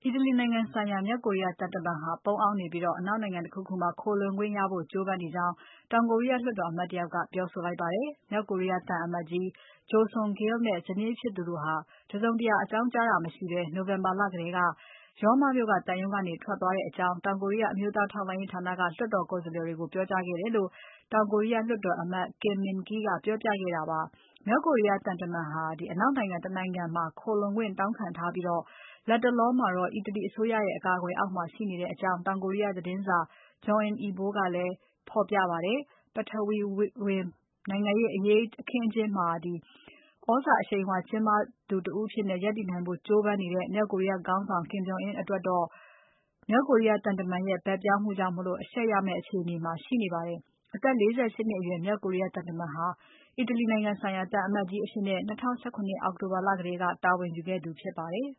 အီတလီနိုင်ငံဆိုင်ရာ မြောက်ကိုရီးယားသံတမန်ဟာ ပုန်းအောင်းနေပြီး အနောက်နိုင်ငံတခုခုမှာ ခိုလှုံခွင့်ရဖို့ ကြိုးပမ်းနေကြောင်း တောင်ကိုရီးယားလွှတ်တော်အမတ်တယောက်က ပြောဆိုလိုက်ပါတယ်။ မြောက်ကိုရီးယားသံအမတ်ကြီး Jo Son-gil နဲ့ ဇနီးဖြစ်သူတို့ဟာ တစုံတရာအကြောင်းကြားတာမရှိဘဲ နိုဝင်ဘာလကတည်းက ရောမမြို့က သံရုံးကနေ ထွက်သွားတဲ့အကြောင်း တောင်ကိုရီးယား အမျိုးသားထောက်လှမ်းရေးဌာနက လွှတ်တော်ကိုယ်စားလှယ်တွေကို ပြောကြားခဲ့တယ်လို့ တောင်ကိုရီးယားလွှတ်တော်အမတ် Kim Min-ki ကပြောပြခဲ့တာပါ။ မြောက်ကိုရီးယားသံတမန်ဟာ အနောက်နိုင်ငံတနိုင်ငံမှာ ခိုလှုံခွင့်တောင်းခံထားပြီး လတ်တလောမှာတော့ အီတလီအစိုးရရဲ့ အကာအကွယ်အောက်မှာ ရှိနေကြောင်း တောင်ကိုရီးယားသတင်းစာ Jonhn Ilbo ကလည်း ဖော်ပြပါတယ်။ ပထဝီဝင်နိုင်ငံရေးအခင်းအကျင်းမှာ သြဇာအရှိန်အဝါကြီးမားသူတဦးအဖြစ် ရပ်တည်နိုင်ဖို့ ကြိုးပမ်းနေတဲ့ မြောက်ကိုရီးယားခေါင်းဆောင် Kim Jong Un အတွက်တော့ မြောက်ကိုရီးယားသံတမန်ရဲ့ ဘက်ပြောင်းမှုကြောင့် အရှက်ရမယ့်အခြေအနေမှာ ရှိနေပါတယ်။ အသက် ၄၈ နှစ်အရွယ် မြောက်ကိုရီးယားသံတမန်ဟာ အီတလီနိုင်ငံဆိုင်ရာ သံအမတ်ကြီးအဖြစ် ၂၀၁၇ အောက်တိုဘာလကတည်းက တာဝန်ယူခဲ့သူဖြစ်ပါတယ်။